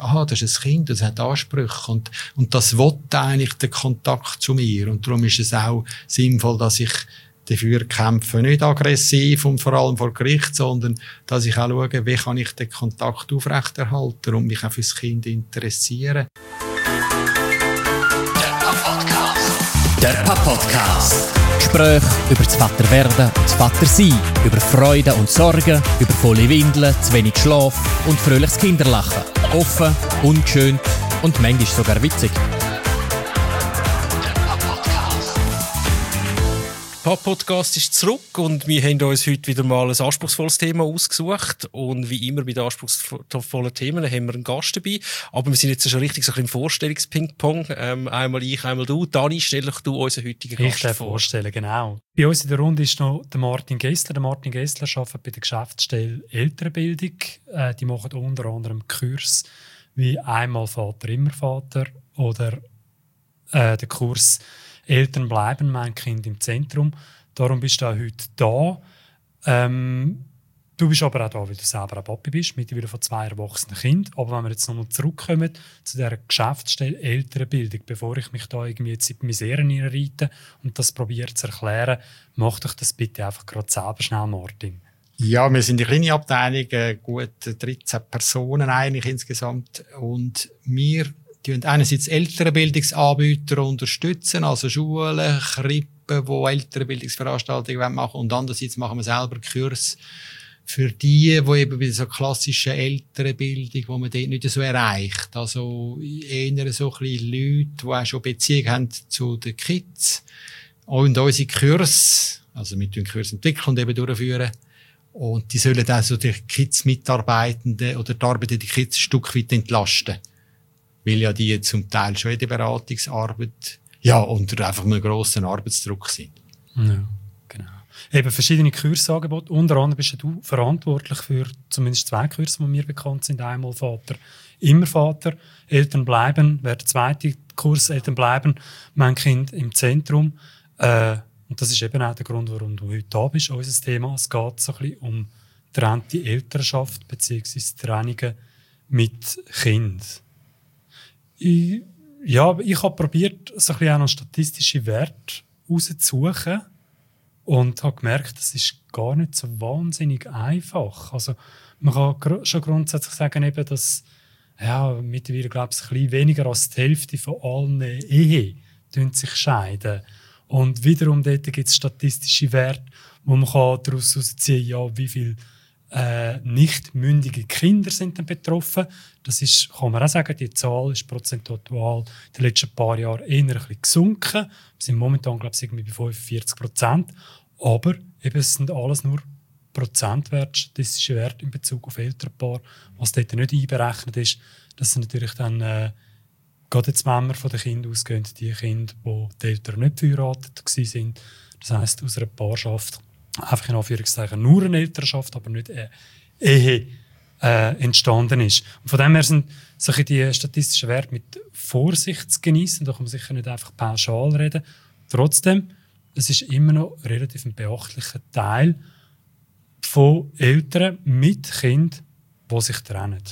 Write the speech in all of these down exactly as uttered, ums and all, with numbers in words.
aha, das ist ein Kind, das hat Ansprüche und, und das will eigentlich den Kontakt zu mir. Und darum ist es auch sinnvoll, dass ich dafür kämpfe, nicht aggressiv und vor allem vor Gericht, sondern dass ich auch schaue, wie kann ich den Kontakt aufrechterhalten und mich auch fürs Kind interessieren. Der Papa-Podcast. Gespräche über das Vaterwerden und das Vatersein, über Freude und Sorgen, über volle Windeln, zu wenig Schlaf und fröhliches Kinderlachen. Offen, ungeschönt und manchmal sogar witzig. Der Podcast ist zurück und wir haben uns heute wieder mal ein anspruchsvolles Thema ausgesucht. Und wie immer bei den anspruchsvollen Themen haben wir einen Gast dabei. Aber wir sind jetzt schon richtig so ein bisschen im Vorstellungsping-Pong. Ähm, einmal ich, einmal du. Dani, stell dich du unseren heutigen Gast ich darf vor. vorstellen, genau. Bei uns in der Runde ist noch der Martin Gessler. Der Martin Gessler arbeitet bei der Geschäftsstelle Elternbildung. Äh, die machen unter anderem Kurs wie «Einmal Vater, immer Vater» oder äh, der Kurs «Eltern bleiben, mein Kind im Zentrum». Darum bist du auch heute da. Ähm, du bist aber auch da, weil du selber ein Papi bist, mittlerweile von zwei erwachsenen Kindern. Aber wenn wir jetzt nochmal zurückkommen zu dieser Geschäftsstelle Elternbildung, bevor ich mich da irgendwie jetzt in die Misere reite und das probiere zu erklären, mach doch das bitte einfach gerade selber schnell, Martin. Ja, wir sind eine kleine Abteilung, äh, gut dreizehn Personen eigentlich insgesamt. Und wir die einerseits Elternbildungsanbieter unterstützen, also Schulen, Krippen, die Elternbildungsveranstaltungen machen wollen. Und andererseits machen wir selber Kurs für die, die eben bei so klassischen Elternbildung, die man dort nicht so erreicht. Also eher so ein bisschen Leute, die auch schon Beziehung haben zu den Kids. Und unsere Kurse, also wir tun Kurs entwickeln und eben durchführen. Und die sollen also die Kids-Mitarbeitenden oder die Arbeit der Kids ein Stück weit entlasten. Weil ja die zum Teil schon in der Beratungsarbeit ja, unter einfach einem grossen Arbeitsdruck sind. Ja, genau. Eben verschiedene Kursangebote. Unter anderem bist du verantwortlich für zumindest zwei Kurse, die mir bekannt sind. Einmal Vater, immer Vater. Eltern bleiben, wäre der zweite Kurs. Eltern bleiben, mein Kind im Zentrum. Äh, und das ist eben auch der Grund, warum du heute da bist. Unser Thema, es geht so ein bisschen um getrennte Elternschaft bzw. Trennungen mit Kind. Ich, ja, ich habe probiert, so ein bisschen auch noch statistische Werte rauszusuchen und habe gemerkt, das ist gar nicht so wahnsinnig einfach. Also man kann gr- schon grundsätzlich sagen, eben, dass ja, mittlerweile, glaube ich, ein bisschen weniger als die Hälfte von allen Ehen sich scheiden. Und wiederum dort gibt es statistische Werte, wo man daraus herausziehen kann, ja, wie viel Äh, nicht mündige Kinder sind dann betroffen. Das ist, kann man auch sagen, die Zahl ist prozentual in den letzten paar Jahren eher ein bisschen gesunken. Wir sind momentan, glaube ich, irgendwie bei fünfundvierzig Prozent. Aber eben, es sind alles nur Prozentwerte, statistische Werte in Bezug auf Elternpaar. Was dort nicht einberechnet ist, das sind natürlich dann, äh, gerade jetzt, wenn wir von den Kindern ausgehen, die Kinder, wo die Eltern nicht verheiratet waren. Das heisst, aus einer Paarschaft einfach in Anführungszeichen nur eine Elternschaft, aber nicht eine Ehe äh, entstanden ist. Und von dem her sind solche die statistischen Werte mit Vorsicht zu genießen. Da kann man sicher nicht einfach pauschal reden. Trotzdem, es ist immer noch relativ ein beachtlicher Teil von Eltern mit Kindern, die sich trennen.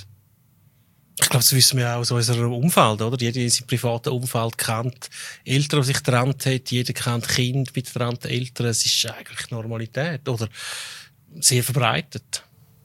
Ich glaube, das wissen wir auch aus unserem Umfeld, oder? Jeder in seinem privaten Umfeld kennt Eltern, die sich getrennt haben. Jeder kennt Kinder mit getrennten Eltern. Es ist eigentlich Normalität, oder? Sehr verbreitet.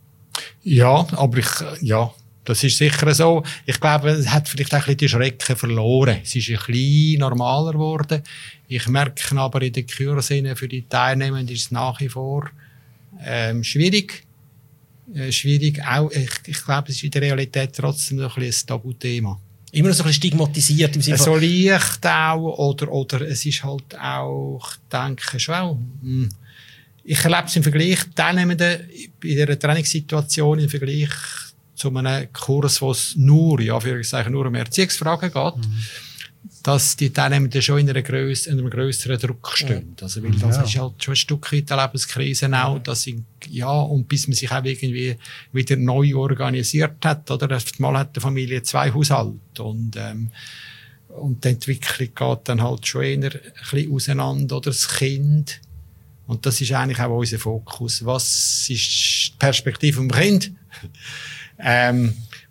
Ja, aber ich, ja, das ist sicher so. Ich glaube, es hat vielleicht auch ein bisschen die Schrecken verloren. Es ist ein bisschen normaler geworden. Ich merke aber in den Kursen für die Teilnehmenden ist es nach wie vor ähm, schwierig. Äh, schwierig. Auch, ich, ich glaube, es ist in der Realität trotzdem noch ein bisschen ein Tabuthema. Immer noch so ein bisschen stigmatisiert im Sinne von... So leicht auch, oder, oder es ist halt auch, ich denke schon auch, mh, ich erlebe es im Vergleich, Teilnehmenden in dieser Trainingssituation im Vergleich zu einem Kurs, wo es nur, ja, für nur um Erziehungsfragen geht, mhm. dass die Teilnehmenden schon in, einer gröss, in einem grösseren Druck stehen. Also, weil das ja. ist halt schon ein Stück weit eine Lebenskrise auch, dass sie, ja, und bis man sich auch irgendwie wieder neu organisiert hat, oder? Mal hat die Familie zwei Haushalte und, ähm, und die Entwicklung geht dann halt schon eher ein bisschen auseinander, oder das Kind. Und das ist eigentlich auch unser Fokus. Was ist die Perspektive vom Kind? ähm,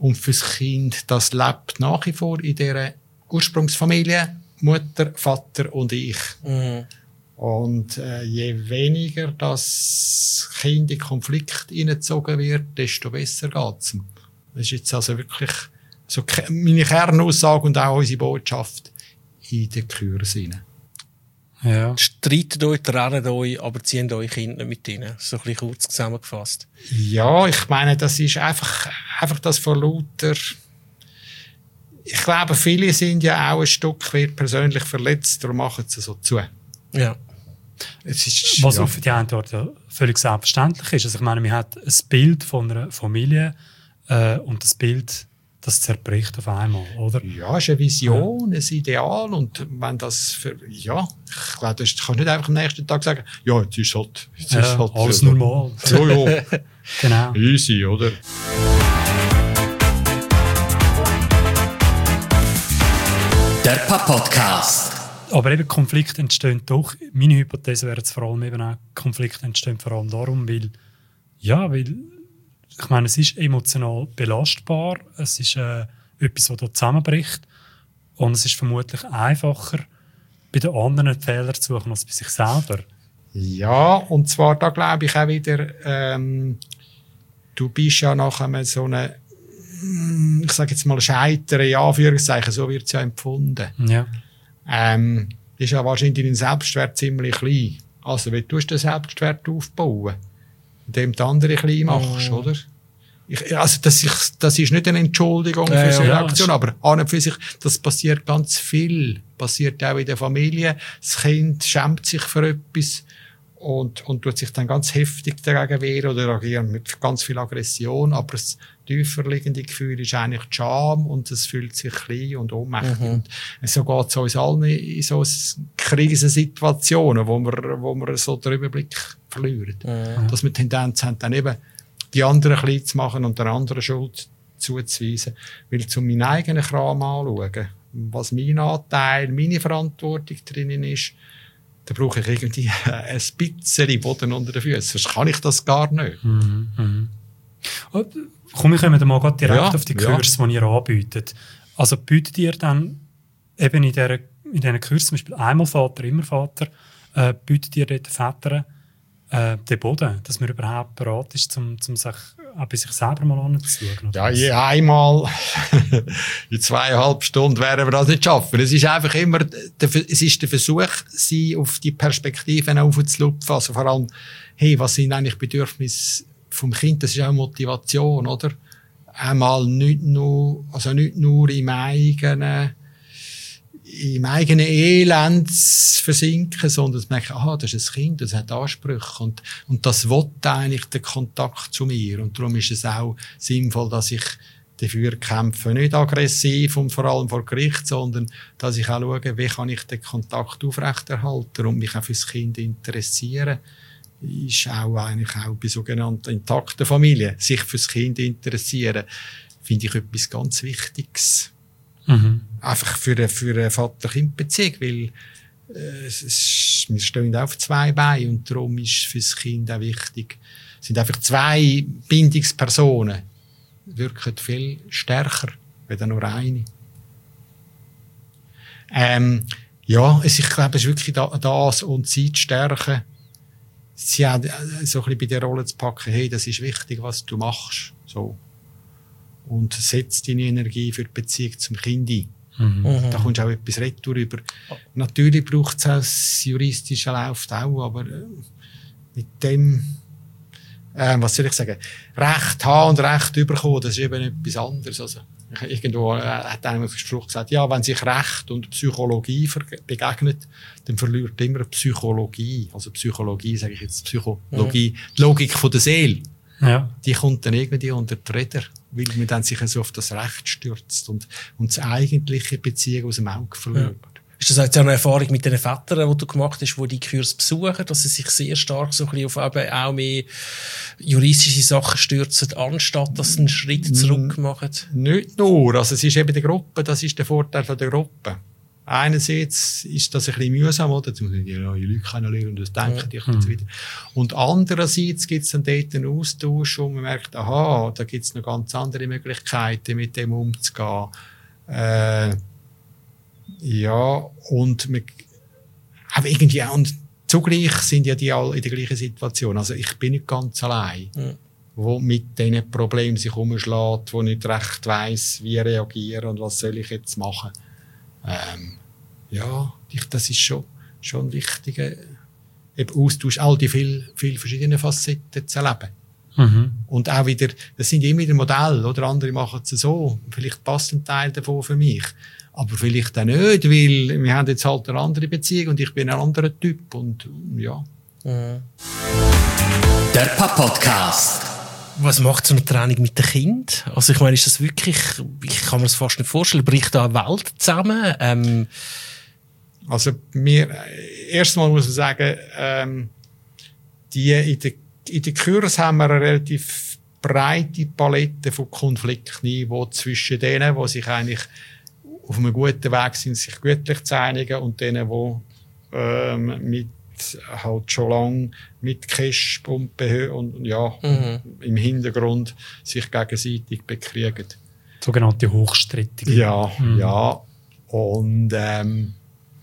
Und fürs Kind, das lebt nach wie vor in dieser Ursprungsfamilie, Mutter, Vater und ich. Mhm. Und äh, je weniger das Kind in Konflikt hineingezogen wird, desto besser geht's ihm. Das ist jetzt also wirklich so meine Kernaussage und auch unsere Botschaft in den Kurs hinein. Ja. Streitet euch, trennt euch, aber zieht euch Kinder nicht mit rein. So ein bisschen kurz zusammengefasst. Ja, ich meine, das ist einfach, einfach das von lauter. Ich glaube, viele sind ja auch ein Stück weit persönlich verletzt, darum machen sie so zu. Ja. Es ist, Was ja. auf die einen Art ja völlig selbstverständlich ist. Also ich meine, man hat ein Bild von einer Familie äh, und das Bild, das zerbricht auf einmal, oder? Ja, es ist eine Vision, ja. Ein Ideal. Und wenn das für, ja, ich glaube, du kannst nicht einfach am nächsten Tag sagen, ja, jetzt ist halt, jetzt Ja, ist halt alles so. normal. Ja, ja. Genau. Easy, oder? Der Papa-Podcast. Aber eben Konflikte entstehen doch. Meine Hypothese wäre jetzt vor allem eben auch, Konflikte entstehen vor allem darum, weil, ja, weil, ich meine, es ist emotional belastbar, es ist äh, etwas, das da zusammenbricht und es ist vermutlich einfacher, bei den anderen Fehlern zu suchen als bei sich selber. Ja, und zwar da glaube ich auch wieder, ähm, du bist ja nach einem so einem, ich sage jetzt mal Scheitern, in Anführungszeichen, so wird es ja empfunden. Ja. Ähm, ist ja wahrscheinlich dein Selbstwert ziemlich klein. Also, wie tust du den Selbstwert aufbauen? Indem du andere klein machst, Oh. oder? Ich, also, das ist, das ist nicht eine Entschuldigung Ja, für so eine ja, Aktion, aber an und für sich, das passiert ganz viel. Passiert auch in der Familie. Das Kind schämt sich für etwas und, und tut sich dann ganz heftig dagegen wehren oder reagieren mit ganz viel Aggression. Aber das tiefer liegende Gefühl ist eigentlich die Scham und es fühlt sich klein und ohnmächtig. Mhm. Und so geht es uns allen in so Krisensituationen, wo wir, wo wir so den Überblick verlieren. Mhm. Dass wir die Tendenz haben, dann eben die anderen klein zu machen und der anderen Schuld zuzuweisen. Weil zu meinem eigenen Kram anschauen, was mein Anteil, meine Verantwortung drinnen ist, da brauche ich irgendwie ein bisschen Boden unter den Füßen. Sonst kann ich das gar nicht. Mhm. Mhm. Und, komm, wir kommen mal gerade direkt Ja, auf die ja. Kurse, die ihr anbietet. Also bietet ihr dann eben in dieser, in diesen Kursen, zum Beispiel einmal Vater, immer Vater, äh, bietet ihr dort den Vätern äh, den Boden, dass man überhaupt bereit ist, um, um sich auch bei sich selber mal anzuschauen? Ja, je einmal in zweieinhalb Stunden werden wir das nicht schaffen. Es ist einfach immer, der, es ist der Versuch, sie auf die Perspektiven aufzulupfen. Also vor allem, hey, was sind eigentlich Bedürfnisse vom Kind? Das ist auch Motivation, oder? Einmal nicht nur, also nicht nur im eigenen, im eigenen Elend versinken, sondern zu merken, aha, das ist ein Kind, das hat Ansprüche und, und das will eigentlich den Kontakt zu mir. Und darum ist es auch sinnvoll, dass ich dafür kämpfe, nicht aggressiv und vor allem vor Gericht, sondern dass ich auch schaue, wie kann ich den Kontakt aufrechterhalten und mich auch fürs Kind interessieren. Ist auch eigentlich auch bei sogenannten intakten Familien, sich fürs Kind interessieren, finde ich etwas ganz Wichtiges. Mhm. Einfach für eine, für eine Vater-Kind-Beziehung, weil äh, es ist, wir stehen auf zwei Beinen und darum ist für das Kind auch wichtig. Es sind einfach zwei Bindungspersonen, wirken viel stärker als nur eine. Ähm, ja, es, ich glaube, es ist wirklich das und sie zu stärken, sie auch so ein bisschen bei der Rolle zu packen, hey, das ist wichtig, was du machst, so. Und setzt deine Energie für die Beziehung zum Kind ein. Mhm. Da kommst du auch etwas retour über. Natürlich braucht es auch das Juristische läuft auch, aber äh, mit dem, äh, was soll ich sagen, Recht haben und Recht bekommen, das ist eben etwas anderes. Also, irgendwo äh, hat einer einen Spruch gesagt, ja, wenn sich Recht und Psychologie begegnet, dann verliert immer Psychologie. Also Psychologie, sage ich jetzt, Psychologie, mhm. Die Logik von der Seele. Ja. Die kommt dann irgendwie unter die Räder, weil man dann sich so auf das Recht stürzt und, und die eigentliche Beziehung aus dem Auge verliert. Ja. Ist das jetzt auch eine Erfahrung mit den Vätern, die du gemacht hast, die die Kurs besuchen, dass sie sich sehr stark so ein bisschen auf eben auch mehr juristische Sachen stürzen, anstatt dass sie einen Schritt zurück machen? Nicht nur. Also es ist eben die Gruppe, das ist der Vorteil von der Gruppe. Einerseits ist das ein bisschen mühsam, oder? Jetzt muss ich die neue Leute kennenlernen und das denken die Mhm. und so weiter. Und andererseits gibt es dann dort einen Austausch, wo man merkt, aha, da gibt es noch ganz andere Möglichkeiten, mit dem umzugehen. Äh, ja, und man, aber irgendwie, und zugleich sind ja die alle in der gleichen Situation. Also ich bin nicht ganz allein, Mhm. wo mit diesen Problemen sich umschlägt, wo nicht recht weiss, wie reagieren und was soll ich jetzt machen. Ähm, ja, ich, das ist schon, schon ein wichtiger eben Austausch, all die viel, viel verschiedene Facetten zu erleben. Mhm. Und auch wieder, das sind ja immer wieder Modelle, oder? Andere machen es so. Vielleicht passt ein Teil davon für mich. Aber vielleicht auch nicht, weil wir haben jetzt halt eine andere Beziehung und ich bin ein anderer Typ und, ja. Mhm. Der Papa-Podcast. Was macht so eine Training mit dem Kind? Also ich meine, ist das wirklich, ich kann mir das fast nicht vorstellen, bricht da eine Welt zusammen? Ähm, Also, mir, erstmal muss man sagen, ähm, die, in der, in der Kurs haben wir eine relativ breite Palette von Konfliktniveau zwischen denen, die sich eigentlich auf einem guten Weg sind, sich gütlich zu einigen, und denen, die ähm, mit halt schon lange mit Cashpumpen und ja, Mhm. im Hintergrund sich gegenseitig bekriegen. Sogenannte Hochstrittige. Ja, Mhm. ja. Und ähm,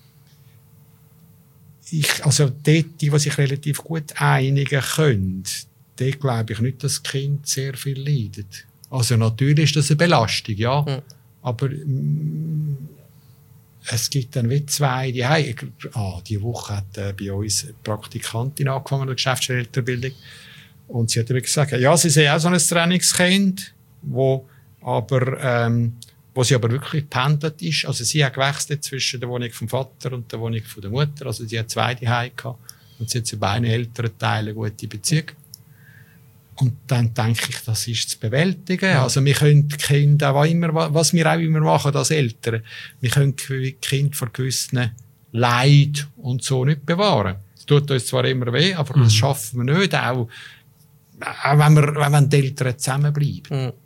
ich, also dort, die, die sich relativ gut einigen können, dort glaube ich nicht, dass das Kind sehr viel leidet. Also natürlich ist das eine Belastung, ja. Mhm. Aber mm, es gibt dann wie zwei, die haben, ah, die Woche hat äh, bei uns eine Praktikantin angefangen in der Geschäftsstellerbildung. Und sie hat wirklich gesagt, ja, sie sehen auch so ein Trainingskind, wo aber, ähm, wo sie aber wirklich pendelt ist. Also sie hat gewechselt zwischen der Wohnung vom Vater und der Wohnung von der Mutter. Also sie hat zwei Zuhause gehabt. Und sie hat zu beiden älteren Teilen eine gute Beziehung. Und dann denke ich, das ist zu bewältigen. Also wir können die Kinder auch immer, was wir auch immer machen als Eltern, wir können die Kinder vor gewissen Leid und so nicht bewahren. Es tut uns zwar immer weh, aber Mhm. das schaffen wir nicht, auch, auch wenn, wir, wenn die Eltern zusammenbleiben. Mhm.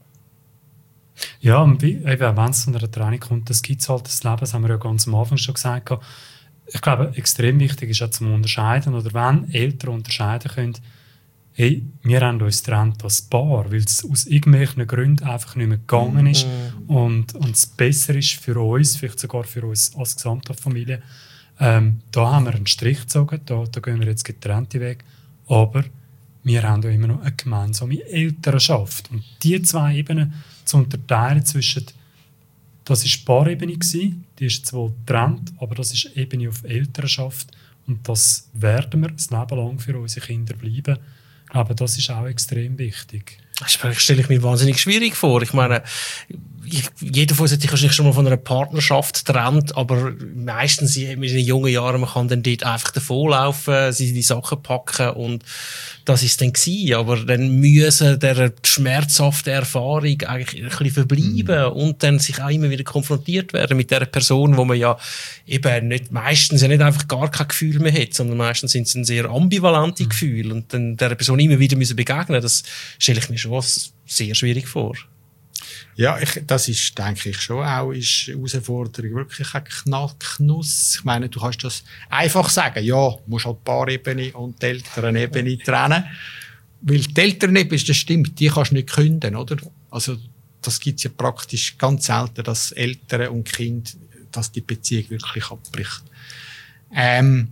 Ja, und wie, eben, wenn es zu einer Training kommt, das gibt es halt das Leben, das haben wir ja ganz am Anfang schon gesagt. Ich glaube, extrem wichtig ist auch zum Unterscheiden, oder wenn Eltern unterscheiden können, hey, wir haben uns getrennt als Paar, weil es aus irgendwelchen Gründen einfach nicht mehr gegangen ist und, und es besser ist für uns, vielleicht sogar für uns als gesamte Familie. Ähm, da haben wir einen Strich gezogen, da, da gehen wir jetzt getrennte Weg, aber wir haben ja immer noch eine gemeinsame Elternschaft. Und die zwei Ebenen zu unterteilen zwischen, das war Paarebene gewesen, die ist zwar getrennt, aber das ist Ebene auf Elternschaft und das werden wir das Leben lang für unsere Kinder bleiben. Ich glaube, das ist auch extrem wichtig. Das stelle ich mir wahnsinnig schwierig vor. Ich meine, ich, jeder von uns hat sich wahrscheinlich schon mal von einer Partnerschaft getrennt, aber meistens in den jungen Jahren, man kann dann dort einfach davonlaufen, die Sachen packen und das ist dann gewesen. Aber dann müssen der schmerzhafte Erfahrung eigentlich ein bisschen verbleiben Mhm. und dann sich auch immer wieder konfrontiert werden mit der Person, wo man ja eben nicht, meistens ja nicht einfach gar kein Gefühl mehr hat, sondern meistens sind es ein sehr ambivalente Gefühle und dann der Person immer wieder müssen begegnen, das stelle ich mir schon sehr schwierig vor. Ja, ich, das ist, denke ich schon auch, ist eine Herausforderung wirklich ein Knacknuss. Ich meine, du kannst das einfach sagen, ja, du musst halt die Paarebene und die Elternebene trennen. Weil die Elternebene, das stimmt, die kannst du nicht künden, oder? Also, das gibt es ja praktisch ganz selten, dass Eltern und Kind, dass die Beziehung wirklich abbricht. Ähm,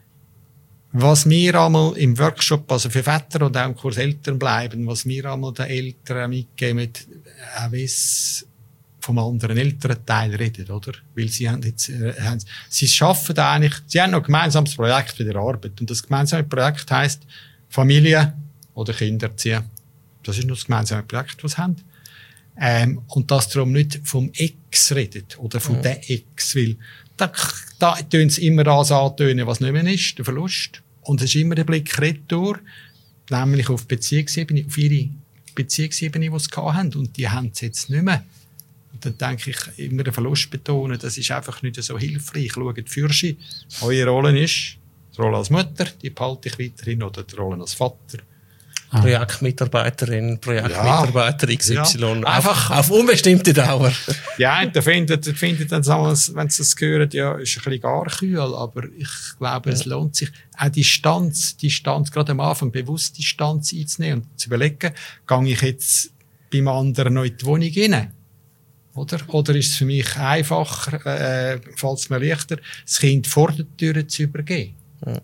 Was wir einmal im Workshop, also für Väter und auch im Kurs Eltern bleiben, was wir einmal den Eltern mitgeben, auch wenn es vom anderen Elternteil reden, oder? Weil sie haben jetzt, äh, haben, sie schaffen da eigentlich, sie haben noch ein gemeinsames Projekt bei der Arbeit. Und das gemeinsame Projekt heisst Familie oder Kinder erziehen. Das ist nur das gemeinsame Projekt, das sie haben. Ähm, und dass darum nicht vom Ex redet oder von Mhm. der Ex, weil da, da tun sie immer das antönen, was nicht mehr ist, der Verlust. Und es ist immer der Blick retour, nämlich auf die Beziehungsebene, auf ihre Beziehungsebene, die sie gehabt haben. Und die haben sie jetzt nicht mehr. Und dann denke ich, immer den Verlust betonen, das ist einfach nicht so hilfreich. Schaut für sie. Eure Rolle ist, die Rolle als Mutter, die behalte ich weiterhin, oder die Rolle als Vater. Ah. Projektmitarbeiterin, Projektmitarbeiter ja. X Y. Ja. Einfach auf unbestimmte Dauer. Ja, da findet, findet dann, wenn sie das hören, ja, ist ein bisschen gar kühl, aber ich glaube, ja. es lohnt sich, auch Distanz, Distanz, gerade am Anfang bewusst Distanz einzunehmen und zu überlegen, gehe ich jetzt beim anderen noch in die Wohnung rein? Oder? Oder ist es für mich einfacher, äh, fällt es mir leichter, das Kind vor der Tür zu übergeben? Ja.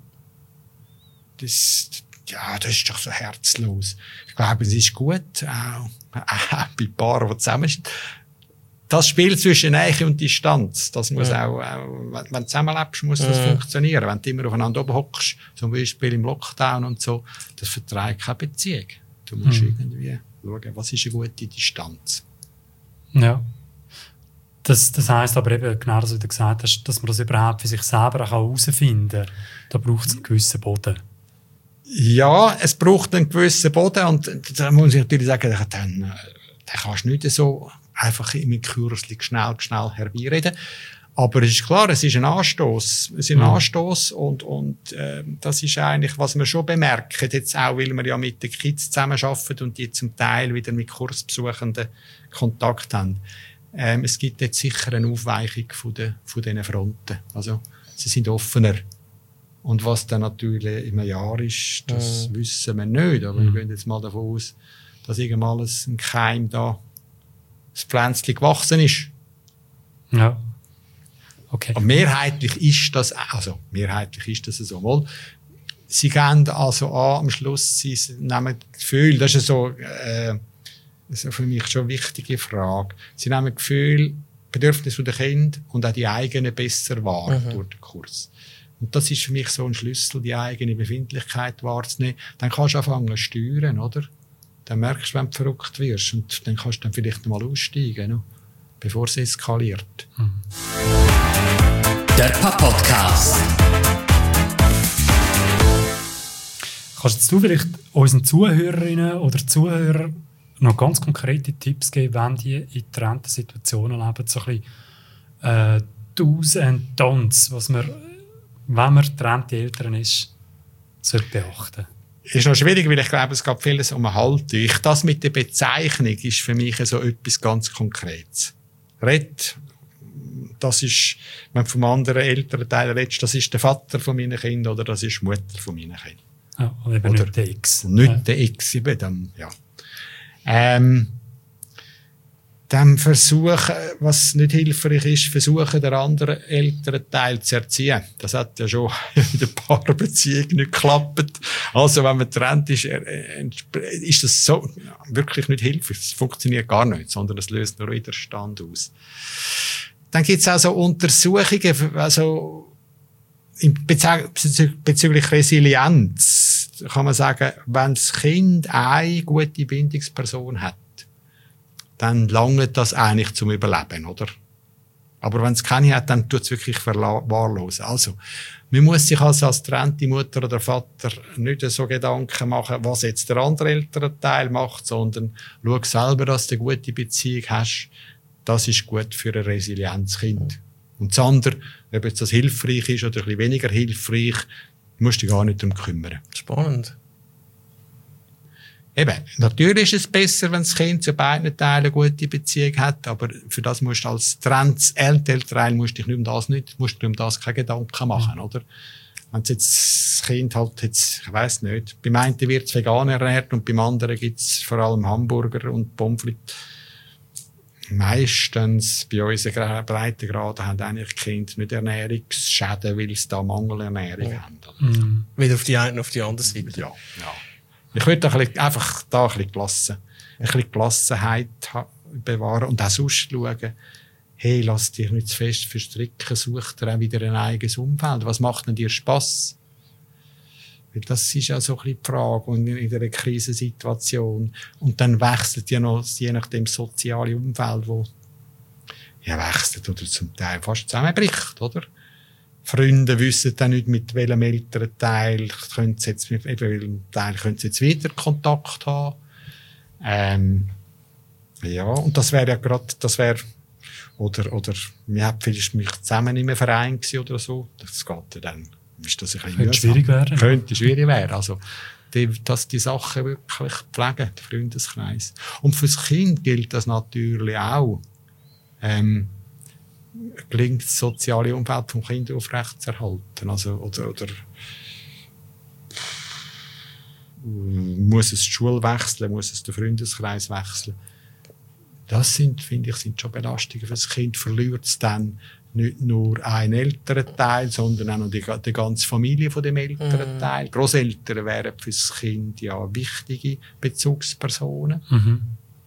Das, ja, das ist doch so herzlos. Ich glaube, es ist gut, auch, auch bei Paaren, die zusammen sind. Das Spiel zwischen Nähe und Distanz, das muss ja. auch, auch, wenn du zusammenlebst, muss das ja. funktionieren. Wenn du immer aufeinander oben hockst, zum Beispiel im Lockdown und so, das verträgt keine Beziehung. Du musst mhm. irgendwie schauen, was ist eine gute Distanz. Ja. Das, das heisst aber eben, genau das, wie du gesagt hast, dass man das überhaupt für sich selber herausfinden kann. Da braucht es einen gewissen Boden. Ja, es braucht einen gewissen Boden und da muss ich natürlich sagen, dann, dann kannst du nicht so einfach mit Kürzlich schnell, schnell herbeireden. Aber es ist klar, es ist ein Anstoß, es ist ein mhm. Anstoß und, und äh, das ist eigentlich, was wir schon bemerken, jetzt auch, weil wir ja mit den Kids zusammenarbeiten und die zum Teil wieder mit Kursbesuchenden Kontakt haben. Ähm, es gibt jetzt sicher eine Aufweichung von, den, von diesen Fronten. Also, sie sind offener. Und was dann natürlich im Jahr ist, das mhm. wissen wir nicht. Aber mhm. wir gehen jetzt mal davon aus, dass irgendwann ein Keim da, das Pflänzchen gewachsen ist. Ja. Okay. Und mehrheitlich ist das, also, mehrheitlich ist das so. Mal, sie gehen also an, am Schluss, sie nehmen das Gefühl, das ist so, äh, das ist für mich schon eine wichtige Frage. Sie nehmen das Gefühl, Bedürfnisse der Kinder und auch die eigenen besser wahr mhm. durch den Kurs. Und das ist für mich so ein Schlüssel, die eigene Befindlichkeit wahrzunehmen. Dann kannst du anfangen zu steuern, oder? Dann merkst du, wenn du verrückt wirst. Und dann kannst du dann vielleicht mal aussteigen, no? Bevor es eskaliert. Mhm. Der Papa-Podcast. Kannst du vielleicht unseren Zuhörerinnen oder Zuhörern noch ganz konkrete Tipps geben, wenn die in getrennten Situationen leben, so ein bisschen äh, Do's and Don'ts, was man, wenn man getrennte Eltern ist, sollte beachten? Ist noch schwierig, weil ich glaube, es geht vieles um Haltung. Ich, das mit der Bezeichnung ist für mich so etwas ganz Konkretes. Red, das ist, wenn du vom anderen Elternteil redest, das ist der Vater von meinen Kindern oder das ist die Mutter von meinen Kindern. Ja, und eben oder nicht der Ex. Nicht ja. der Ex, eben dann, ja. Ähm, dann versuchen, was nicht hilfreich ist, versuchen, den anderen Elternteil zu erziehen. Das hat ja schon in der Paarbeziehung nicht geklappt. Also, wenn man getrennt ist, ist das so wirklich nicht hilfreich. Es funktioniert gar nicht, sondern es löst nur Widerstand aus. Dann gibt es auch so Untersuchungen, also bezüglich Resilienz kann man sagen, wenn das Kind eine gute Bindungsperson hat, dann langt das eigentlich zum Überleben, oder? Aber wenn es keine hat, dann tut es wirklich verwahrlosen. Also, man muss sich also als getrennte Mutter oder Vater nicht so Gedanken machen, was jetzt der andere Elternteil macht, sondern schau selber, dass du eine gute Beziehung hast. Das ist gut für ein Resilienzkind. Und das andere, ob jetzt das hilfreich ist oder ein bisschen weniger hilfreich, musst du dich gar nicht darum kümmern. Spannend. Eben, natürlich ist es besser, wenn das Kind zu beiden Teilen eine gute Beziehung hat, aber für das musst du als trenntes Elternteil musst dich nicht um das nicht, musst du um das keine Gedanken machen, oder? Wenn jetzt das Kind halt jetzt, ich weiss nicht, beim einen wird es vegan ernährt und beim anderen gibt es vor allem Hamburger und Pommes frites. Meistens bei unseren Breitengraden haben eigentlich die Kinder nicht Ernährungsschäden, weil sie da Mangelernährung ja. haben. Mhm. Wieder auf die eine auf die andere Seite. Ja, ja. Ich würde ein bisschen, einfach da ein bisschen gelassen, ein bisschen Gelassenheit bewahren und auch sonst schauen, hey, lass dich nicht zu fest verstricken, such dir auch wieder ein eigenes Umfeld. Was macht denn dir Spass? Weil das ist ja so ein bisschen die Frage und in einer Krisensituation. Und dann wechselt ja noch, je nach dem soziale Umfeld, wo ja wechselt oder zum Teil fast zusammenbricht, oder? Freunde wissen dann nicht, mit welchem Elternteil können sie jetzt, mit welchem Teil können sie jetzt wieder Kontakt haben. Ähm, ja, und das wäre ja gerade, das wäre, oder, oder, wir haben vielleicht mich zusammen in einem Verein gewesen oder so. Das geht ja dann, ist das ein bisschen Könnte schwierig werden. Könnte schwierig werden. Also, die, dass die Sachen wirklich pflegen, der Freundeskreis. Und fürs Kind gilt das natürlich auch. Ähm, gelingt das soziale Umfeld vom Kind aufrechtzuerhalten. Also, oder, oder muss es die Schule wechseln, muss es den Freundeskreis wechseln. Das sind, finde ich, sind schon Belastungen für das Kind. Verliert es dann nicht nur einen älteren Teil, sondern auch noch die, die ganze Familie von dem älteren mm. Teil. Grosseltern wären für das Kind ja wichtige Bezugspersonen. Mhm.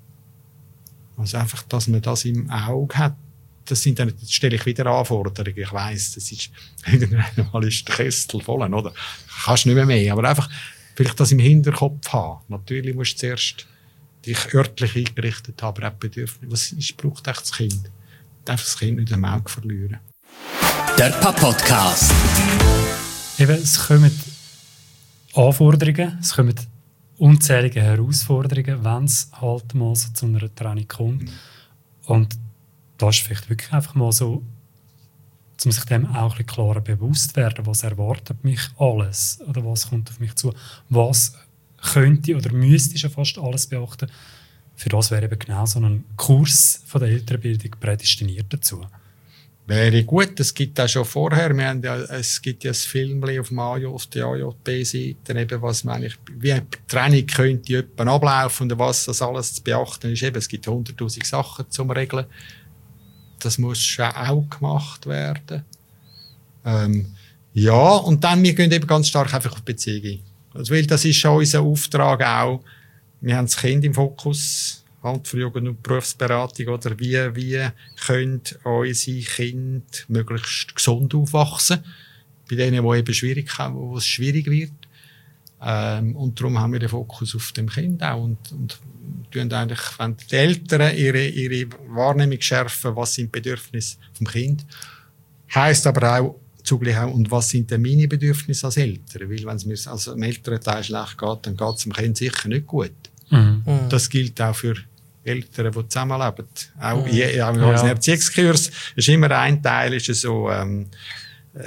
Also einfach, dass man das im Auge hat. Das sind dann, jetzt stelle ich wieder Anforderungen. Ich weiss, das ist, irgendwann mal ist der Kessel voll, oder? Kannst nicht mehr mehr. Aber einfach, vielleicht das im Hinterkopf haben. Natürlich musst du zuerst dich örtlich eingerichtet haben, aber auch Bedürfnisse. Was ist, braucht echt das Kind? Darf das Kind nicht im Auge verlieren. Der Papa-Podcast. Eben, es kommen Anforderungen, es kommen unzählige Herausforderungen, wenn es halt mal so zu einer Trennung kommt. Mhm. Und da ist vielleicht wirklich einfach mal so, um sich dem auch ein bisschen klarer bewusst werden, was erwartet mich alles oder was kommt auf mich zu, was könnte oder müsste ich schon fast alles beachten. Für das wäre eben genau so ein Kurs von der Elternbildung prädestiniert dazu. Wäre gut, es gibt auch schon vorher, wir haben ja, es gibt ja ein Film auf, dem A J, auf der A J B-Seite, was man eigentlich, wie eine Training könnte etwa ablaufen und was das alles zu beachten ist. Eben, es gibt hunderttausend Sachen zum Regeln. Das muss schon auch gemacht werden. Ähm, ja, und dann, wir gehen eben ganz stark einfach auf Beziehungen. Also, weil das ist schon unser Auftrag auch. Wir haben das Kind im Fokus, halt für Jugend- und Berufsberatung, oder wie, wie können unsere Kinder möglichst gesund aufwachsen? Bei denen, die eben schwierig haben, wo es schwierig wird. Ähm, und darum haben wir den Fokus auf dem Kind auch und, und tun eigentlich, wenn die Eltern ihre, ihre Wahrnehmung schärfen, was sind die Bedürfnisse vom Kind, heisst aber auch, zugleich auch, und was sind denn meine Bedürfnisse als Eltern? Weil wenn es mir also dem Elternteil schlecht geht, dann geht es dem Kind sicher nicht gut. Mhm. Das gilt auch für Eltern, die zusammenleben. Auch, mhm. je, auch in unserem ja. Erziehungskurs ist immer ein Teil, ist so ähm, äh,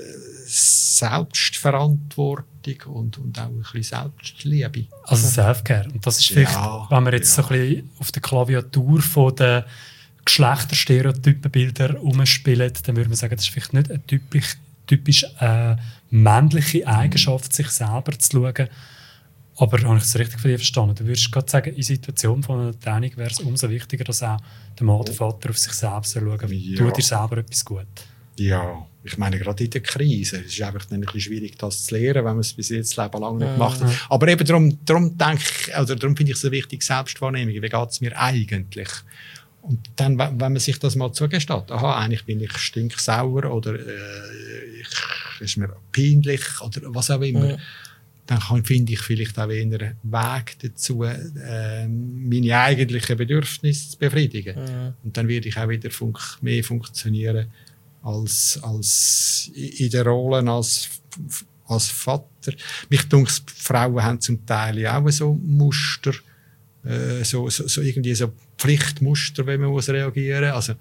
Selbstverantwortung und, und auch ein bisschen Selbstliebe. Also Selfcare. Und das ist vielleicht, ja, wenn wir jetzt ja. so ein bisschen auf der Klaviatur von den Geschlechterstereotypenbilder umspielen, dann würde man sagen, das ist vielleicht nicht eine typisch, typisch äh, männliche Eigenschaft, sich selber zu schauen. Aber habe ich das richtig von dir verstanden? Du würdest gerade sagen, in Situation von einer Trennung wäre es umso wichtiger, dass auch der Mann, der Vater auf sich selbst schauen. Ja. Tut dir selber etwas gut? Ja, ich meine, gerade in der Krise. Es ist einfach ein bisschen schwierig, das zu lernen, wenn man es bis jetzt Leben lang nicht gemacht hat. Mhm. Aber eben darum, darum denke ich, oder darum finde ich es so wichtig, Selbstwahrnehmung. Wie geht es mir eigentlich? Und dann, wenn man sich das mal zugesteht, aha, eigentlich bin ich stinksauer oder äh, ich, ist mir peinlich oder was auch immer, mhm. dann kann, finde ich vielleicht auch eher einen Weg dazu, äh, meine eigentlichen Bedürfnisse zu befriedigen. Mhm. Und dann werde ich auch wieder fun- mehr funktionieren als, als in der Rolle als, als Vater. Mich dunkt, Frauen haben zum Teil ja auch so Muster, äh, so, so, so irgendwie so Pflichtmuster, wenn man muss reagieren. Also,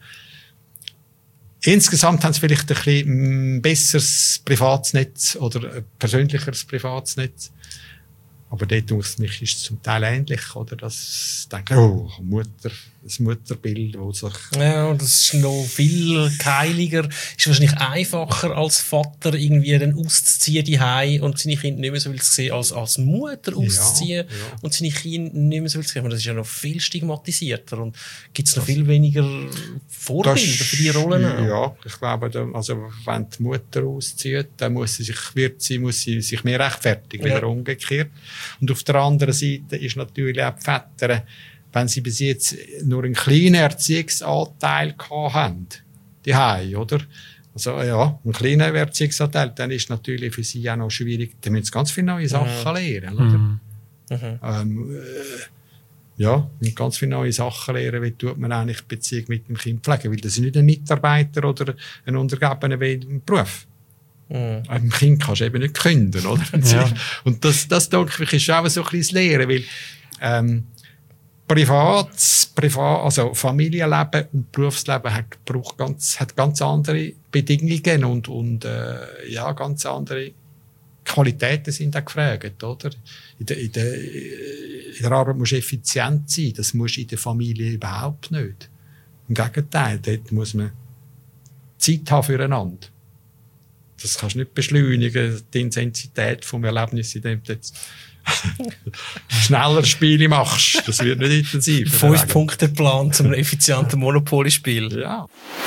insgesamt haben sie vielleicht ein bisschen ein besseres privates Netz oder ein persönlicheres privates Netz. Aber dort ist es zum Teil ähnlich, oder? Das denke oh, Mutter, das Mutterbild, wo sich... Ja, und das ist noch viel heiliger. Ist wahrscheinlich einfacher als Vater irgendwie dann auszuziehen die Hause und seine Kinder nicht mehr so will sehen, als, als Mutter auszuziehen ja, ja. und seine Kinder nicht mehr so will sehen. Das ist ja noch viel stigmatisierter und gibt es noch viel weniger Vorbilder das, für die Rollen auch. Ja, ich glaube, also, wenn die Mutter auszieht, dann muss sie sich, wird sie, muss sie sich mehr rechtfertigen, ja. wieder umgekehrt. Und auf der anderen Seite ist natürlich auch die Väter, wenn sie bis jetzt nur einen kleinen Erziehungsanteil haben, die Hause, oder? Also, ja, einen kleinen Erziehungsanteil, dann ist natürlich für sie auch noch schwierig, dann müssen sie ganz viele neue Sachen mhm. lernen, oder? Mhm. Mhm. Ähm, äh, ja, mit ganz viele neue Sachen lernen, wie tut man eigentlich die Beziehung mit dem Kind pflegen, weil das ist nicht ein Mitarbeiter oder ein Untergebener wie im Beruf. Mhm. Ein Kind kannst du eben nicht künden, oder? Ja. Und das, das denke ich, ist auch so ein bisschen das Lehren, weil, ähm, Privat, Privat, also Familienleben und Berufsleben hat, braucht ganz, hat ganz andere Bedingungen und, und, äh, ja, ganz andere Qualitäten sind auch gefragt, oder? In der, in der, in der Arbeit musst du effizient sein. Das musst du in der Familie überhaupt nicht. Im Gegenteil, dort muss man Zeit haben füreinander. Das kannst du nicht beschleunigen, die Intensität vom Erlebnis, in dem du jetzt schneller Spiele machst. Das wird nicht intensiv. Fünf Punkte Plan zum effizienten Monopoly-Spiel. Ja.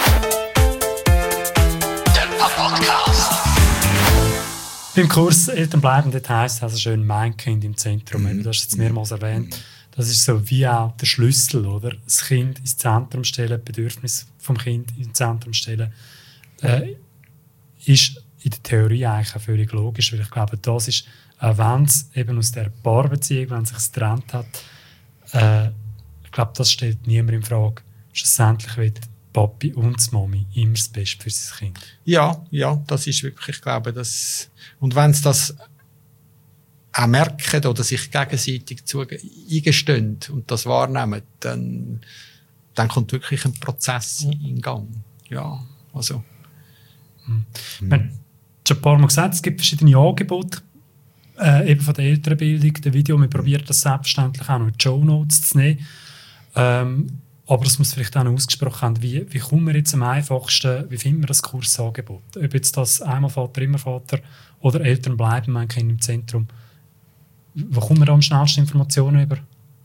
Beim Kurs Eltern bleiben, das heisst also schön mein Kind im Zentrum. Mhm. Du hast es jetzt mehrmals erwähnt. Das ist so wie auch der Schlüssel, oder? Das Kind ins Zentrum stellen, Bedürfnis vom Kind ins Zentrum stellen, äh, ist in der Theorie eigentlich auch völlig logisch, weil ich glaube, das ist, auch wenn es eben aus der Paarbeziehung, wenn es sich getrennt hat, äh, ich glaube, das stellt niemand in Frage. Schlussendlich wird Papi und die Mami immer das Beste für sein Kind. Ja, ja, das ist wirklich, ich glaube, das, und wenn sie das auch merken oder sich gegenseitig zu, eingestehen und das wahrnehmen, dann, dann kommt wirklich ein Prozess mhm. in Gang. Ja, also. Mhm. Mhm. Wir haben schon ein paar Mal gesagt, es gibt verschiedene Angebote, äh, eben von der Elternbildung, der Video. Wir probieren das selbstverständlich auch noch in die Shownotes zu nehmen. Ähm, Aber das muss vielleicht auch noch ausgesprochen haben, wie, wie kommen wir jetzt am einfachsten, wie finden wir das Kursangebot? Ob jetzt das einmal Vater, immer Vater oder Eltern bleiben, mein Kind im Zentrum. Wo kommen wir da am schnellsten Informationen über?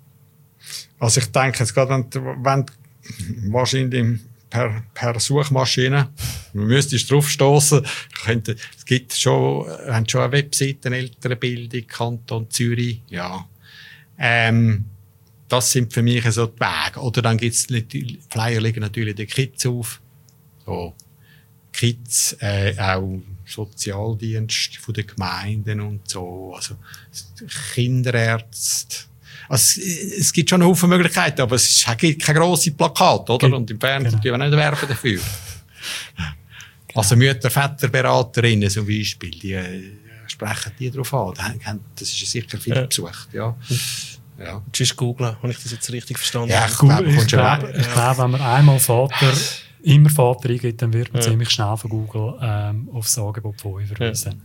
Also ich denke jetzt gerade, wenn, wenn wahrscheinlich per, per Suchmaschine, man müsste draufstoßen, könnte, es gibt schon, haben schon eine Webseite, Elternbildung, Kanton Zürich, ja. Ähm, Das sind für mich so die Wege. Oder dann gibt's Flyer liegen natürlich den Kids auf. So. Kids, äh, auch Sozialdienst von den Gemeinden und so. Also, Kinderärzte. Also, es gibt schon einen Haufen Möglichkeiten, aber es gibt keine grossen Plakate, oder? Und im Fernsehen genau. tun wir nicht werben dafür. Also, Mütter-, Väterberaterinnen zum Beispiel, die, äh, sprechen die drauf an. Das ist sicher viel ja. besucht, ja. Ja. Du musst googeln, habe ich das jetzt richtig verstanden? Ja, ich glaube, ich glaube, ich glaube, wenn man einmal Vater, immer Vater eingibt, dann wird man ja. ziemlich schnell von Google ähm, aufs Angebot von euch verweisen.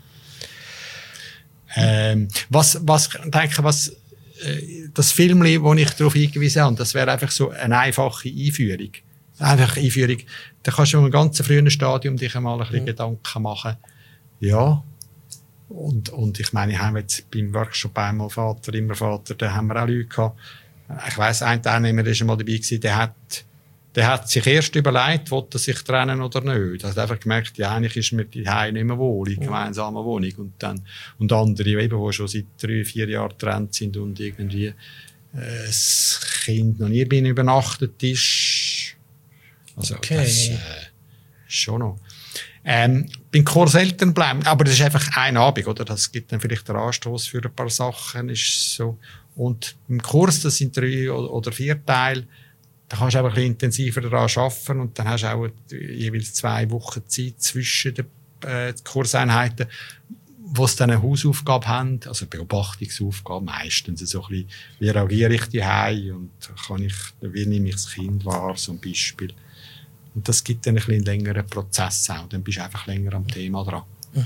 Ja. Ähm, was, was, ich denke, was, äh, das Filmli, wo ich darauf hingewiesen habe, das wäre einfach so eine einfache Einführung. Einfach Einführung. Da kannst du in einem ganz frühen Stadium dich einmal ein bisschen ja. Gedanken machen. Ja. Und, und ich meine, ich habe jetzt beim Workshop einmal Vater, immer Vater, da haben wir auch Leute gehabt. Ich weiss, ein Teilnehmer ist mal dabei gewesen, der hat, der hat sich erst überlegt, will er sich trennen oder nicht. Er hat einfach gemerkt, ja, eigentlich ist mir die Heim nicht mehr wohl, in gemeinsamer Wohnung. Und dann, und andere eben, die schon seit drei, vier Jahren getrennt sind und irgendwie, äh, das Kind noch nie bei ihnen übernachtet ist. Also, okay. Das, äh, ist schon noch. Ähm, beim Kurs Eltern bleiben, aber das ist einfach ein Abend, oder? Das gibt dann vielleicht den Anstoß für ein paar Sachen, ist so. Und im Kurs, das sind drei oder vier Teile, da kannst du einfach ein bisschen intensiver daran arbeiten und dann hast du auch jeweils zwei Wochen Zeit zwischen den äh, Kurseinheiten, wo es dann eine Hausaufgabe haben, also Beobachtungsaufgabe meistens, so ein bisschen, wie reagiere ich daheim und kann ich, wie nehme ich das Kind wahr, zum Beispiel. Und das gibt dann ein bisschen längeren Prozess auch. Dann bist du einfach länger am Thema dran. Mhm.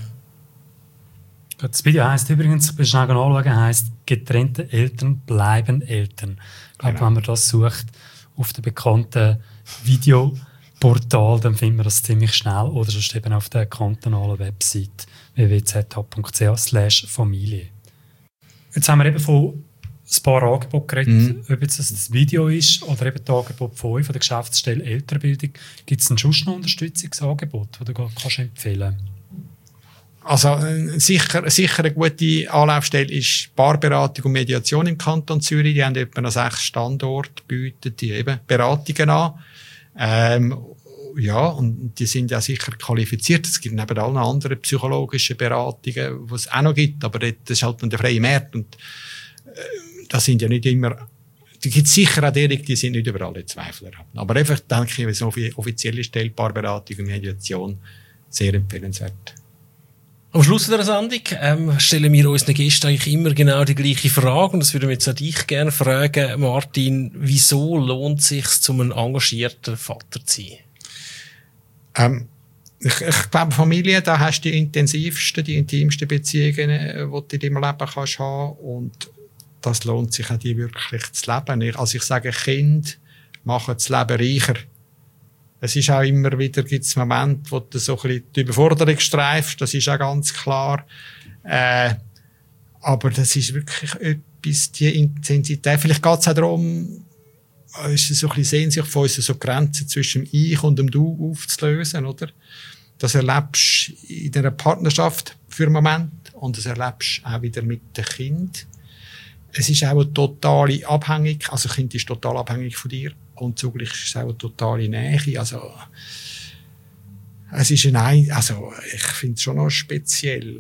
Das Video heisst übrigens, ich bin schnell anschauen, heisst getrennte Eltern bleiben Eltern. Ich glaube, genau. Wenn man das sucht auf dem bekannten Videoportal, dann findet man das ziemlich schnell. Oder sonst eben auf der kantonalen Website w w w punkt z h punkt c h slash Familie. Jetzt haben wir eben von ein paar Angebote geredet, mhm. ob jetzt das Video ist oder eben das Angebot von euch, von der Geschäftsstelle Elternbildung. Gibt es sonst noch Unterstützungsangebot, das du kannst empfehlen kannst? Also sicher, sicher eine gute Anlaufstelle ist Paarberatung und Mediation im Kanton Zürich. Die haben etwa noch sechs Standorte, bieten die eben Beratungen an. Ähm, ja, und die sind ja sicher qualifiziert. Es gibt neben allen anderen psychologischen Beratungen, die es auch noch gibt, aber das ist halt dann der freie Markt. Und das sind ja nicht immer, die gibt es sicher auch die, die sind nicht überall Zweifler. Aber einfach, denke ich, so eine offizielle Stelle, Paarberatung und Mediation, sehr empfehlenswert. Am Schluss der Sendung ähm, stellen wir unseren Gästen eigentlich immer genau die gleiche Frage. Und das würde wir jetzt auch dich gerne fragen, Martin, wieso lohnt es sich, zum ein engagierter Vater zu sein? Ähm, ich, ich glaube, Familie, da hast du die intensivsten, die intimsten Beziehungen, die du in deinem Leben kannst haben. Und das lohnt sich auch, die wirklich zu leben. Ich, also ich sage, Kinder machen das Leben reicher. Es ist auch immer wieder, gibt's Momente, wo du so ein bisschen die Überforderung streifst, das ist auch ganz klar. Äh, aber das ist wirklich etwas, die Intensität. Vielleicht geht es auch darum, ist es so ein bisschen Sehnsucht von uns, so Grenzen zwischen dem Ich und dem Du aufzulösen, oder? Das erlebst du in einer Partnerschaft für einen Moment und das erlebst du auch wieder mit dem Kind. Es ist auch eine totale Abhängigkeit, also das Kind ist total abhängig von dir und zugleich ist es auch eine totale Nähe. Also, es ist ein, also ich finde es schon noch speziell.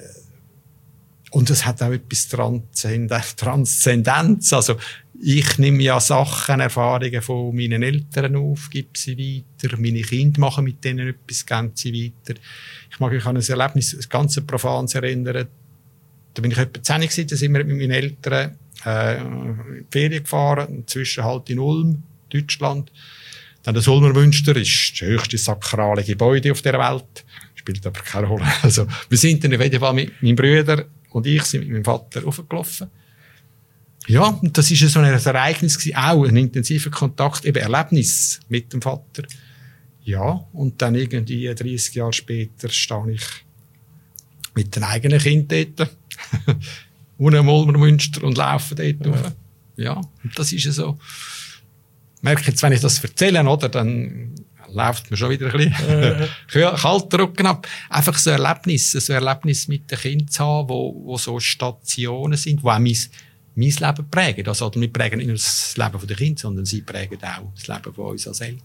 Und es hat auch etwas Transzendentes. Also, ich nehme ja Sachen, Erfahrungen von meinen Eltern auf, gebe sie weiter. Meine Kinder machen mit denen etwas, geben sie weiter. Ich mag mich an ein Erlebnis, ein ganz profanes erinnern. Da bin ich etwa zehn gewesen, da sind wir mit meinen Eltern äh, in die Ferien gefahren, inzwischen halt in Ulm, Deutschland. Dann das Ulmer Münster ist das höchste sakrale Gebäude auf der Welt. Spielt aber keine Rolle. Also, wir sind dann auf jeden Fall mit meinem Bruder und ich sind mit meinem Vater raufgelaufen. Ja, und das ist so ein Ereignis gewesen, auch ein intensiver Kontakt, eben Erlebnis mit dem Vater. Ja, und dann irgendwie dreißig Jahre später stehe ich mit den eigenen Kindern dort, ohne Ulmer Münster und laufe dort rauf. Ja, und das ist ja so. Ich merke jetzt, wenn ich das erzähle, oder, dann läuft mir schon wieder ein bisschen kalter Rücken ab. Einfach so Erlebnisse, so Erlebnisse mit den Kindern zu haben, wo, wo so Stationen sind, die auch mein, mein Leben prägen. Also, wir prägen nicht nur das Leben der Kinder, sondern sie prägen auch das Leben von uns als Eltern.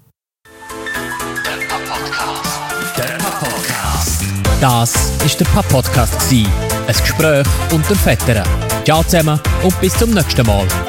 Der Papa-Podcast. Der Papa-Podcast. Das war der Papa-Podcast. Ein Gespräch unter Vätern. Ciao zusammen und bis zum nächsten Mal.